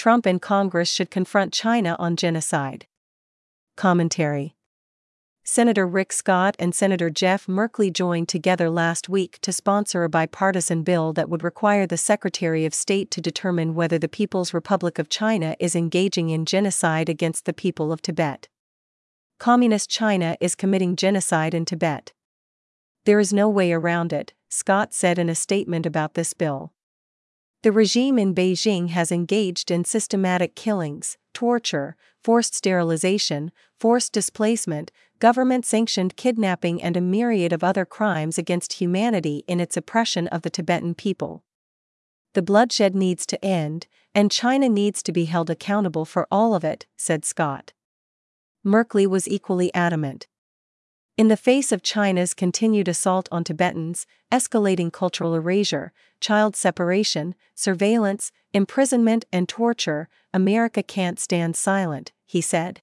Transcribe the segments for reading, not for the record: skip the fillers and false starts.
Trump and Congress should confront China on genocide. Commentary. Senator Rick Scott and Senator Jeff Merkley joined together last week to sponsor a bipartisan bill that would require the Secretary of State to determine whether the People's Republic of China is engaging in genocide against the people of Tibet. Communist China is committing genocide in Tibet. There is no way around it, Scott said in a statement about this bill. The regime in Beijing has engaged in systematic killings, torture, forced sterilization, forced displacement, government-sanctioned kidnapping and a myriad of other crimes against humanity in its oppression of the Tibetan people. The bloodshed needs to end, and China needs to be held accountable for all of it, said Scott. Merkley was equally adamant. In the face of China's continued assault on Tibetans, escalating cultural erasure, child separation, surveillance, imprisonment and torture, America can't stand silent, he said.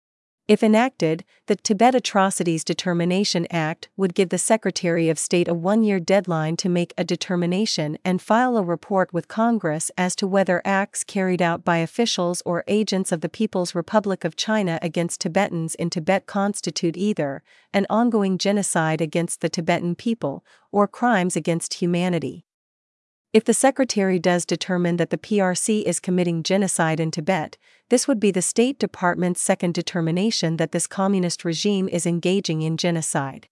If enacted, the Tibet Atrocities Determination Act would give the Secretary of State a one-year deadline to make a determination and file a report with Congress as to whether acts carried out by officials or agents of the People's Republic of China against Tibetans in Tibet constitute either an ongoing genocide against the Tibetan people or crimes against humanity. If the Secretary does determine that the PRC is committing genocide in Tibet, this would be the State Department's second determination that this communist regime is engaging in genocide.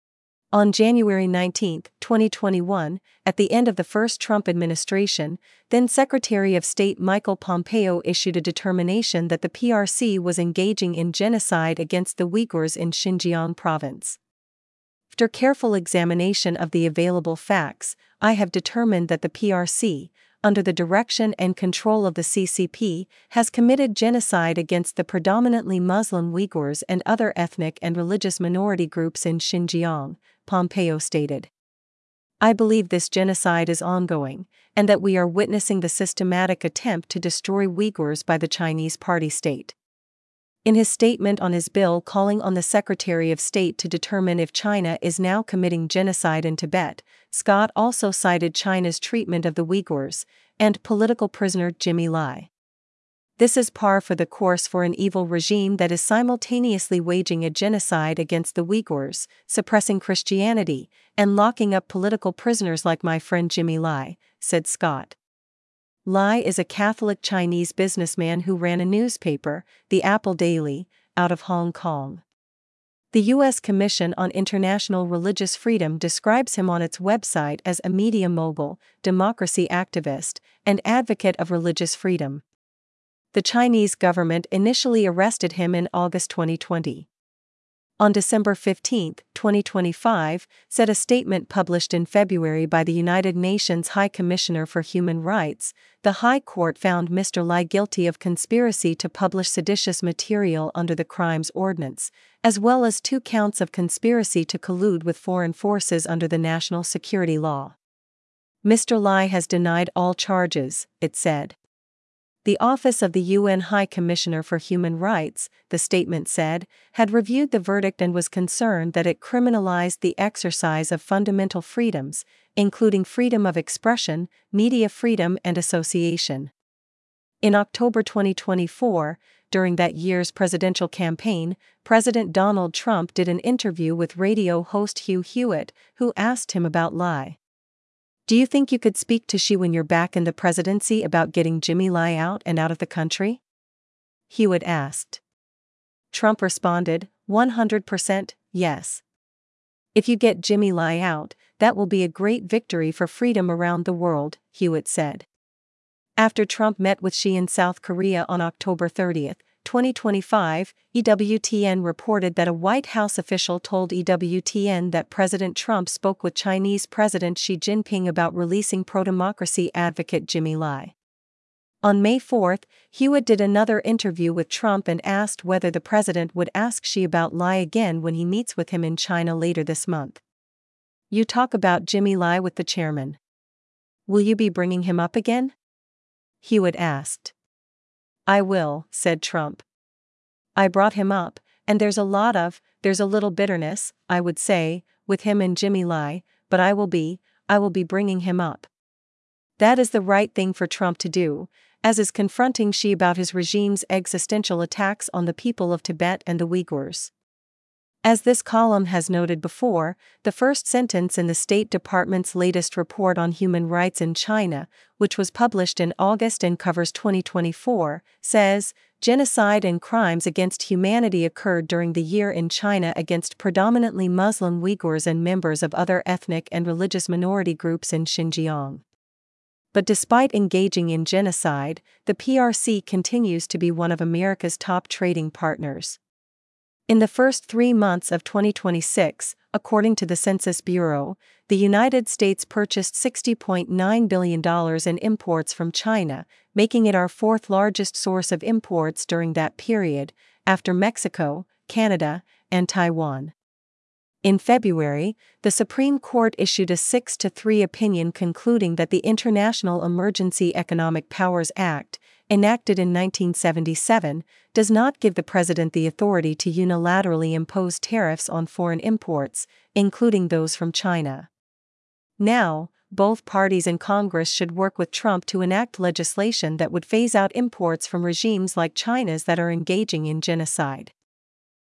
On January 19, 2021, at the end of the first Trump administration, then Secretary of State Michael Pompeo issued a determination that the PRC was engaging in genocide against the Uyghurs in Xinjiang province. After careful examination of the available facts, I have determined that the PRC, under the direction and control of the CCP, has committed genocide against the predominantly Muslim Uyghurs and other ethnic and religious minority groups in Xinjiang, Pompeo stated. I believe this genocide is ongoing, and that we are witnessing the systematic attempt to destroy Uyghurs by the Chinese Party state. In his statement on his bill calling on the Secretary of State to determine if China is now committing genocide in Tibet, Scott also cited China's treatment of the Uyghurs and political prisoner Jimmy Lai. This is par for the course for an evil regime that is simultaneously waging a genocide against the Uyghurs, suppressing Christianity, and locking up political prisoners like my friend Jimmy Lai, said Scott. Lai is a Catholic Chinese businessman who ran a newspaper, the Apple Daily, out of Hong Kong. The U.S. Commission on International Religious Freedom describes him on its website as a media mogul, democracy activist, and advocate of religious freedom. The Chinese government initially arrested him in August 2020. On December 15, 2025, said a statement published in February by the United Nations High Commissioner for Human Rights, the High Court found Mr. Lai guilty of conspiracy to publish seditious material under the Crimes Ordinance, as well as 2 counts of conspiracy to collude with foreign forces under the National Security Law. Mr. Lai has denied all charges, it said. The Office of the UN High Commissioner for Human Rights, the statement said, had reviewed the verdict and was concerned that it criminalized the exercise of fundamental freedoms, including freedom of expression, media freedom and association. In October 2024, during that year's presidential campaign, President Donald Trump did an interview with radio host Hugh Hewitt, who asked him about Lai. Do you think you could speak to Xi when you're back in the presidency about getting Jimmy Lai out and out of the country? Hewitt asked. Trump responded, 100%, yes. If you get Jimmy Lai out, that will be a great victory for freedom around the world, Hewitt said. After Trump met with Xi in South Korea on October 30, 2025, EWTN reported that a White House official told EWTN that President Trump spoke with Chinese President Xi Jinping about releasing pro-democracy advocate Jimmy Lai. On May 4, Hewitt did another interview with Trump and asked whether the president would ask Xi about Lai again when he meets with him in China later this month. You talk about Jimmy Lai with the chairman. Will you be bringing him up again? Hewitt asked. I will, said Trump. I brought him up, and there's a little bitterness, I would say, with him and Jimmy Lai, but I will be bringing him up. That is the right thing for Trump to do, as is confronting Xi about his regime's existential attacks on the people of Tibet and the Uyghurs. As this column has noted before, the first sentence in the State Department's latest report on human rights in China, which was published in August and covers 2024, says, "Genocide and crimes against humanity occurred during the year in China against predominantly Muslim Uyghurs and members of other ethnic and religious minority groups in Xinjiang." But despite engaging in genocide, the PRC continues to be one of America's top trading partners. In the first 3 months of 2026, according to the Census Bureau, the United States purchased $60.9 billion in imports from China, making it our fourth largest source of imports during that period, after Mexico, Canada, and Taiwan. In February, the Supreme Court issued a 6-3 opinion concluding that the International Emergency Economic Powers Act, enacted in 1977, does not give the president the authority to unilaterally impose tariffs on foreign imports, including those from China. Now, both parties in Congress should work with Trump to enact legislation that would phase out imports from regimes like China's that are engaging in genocide.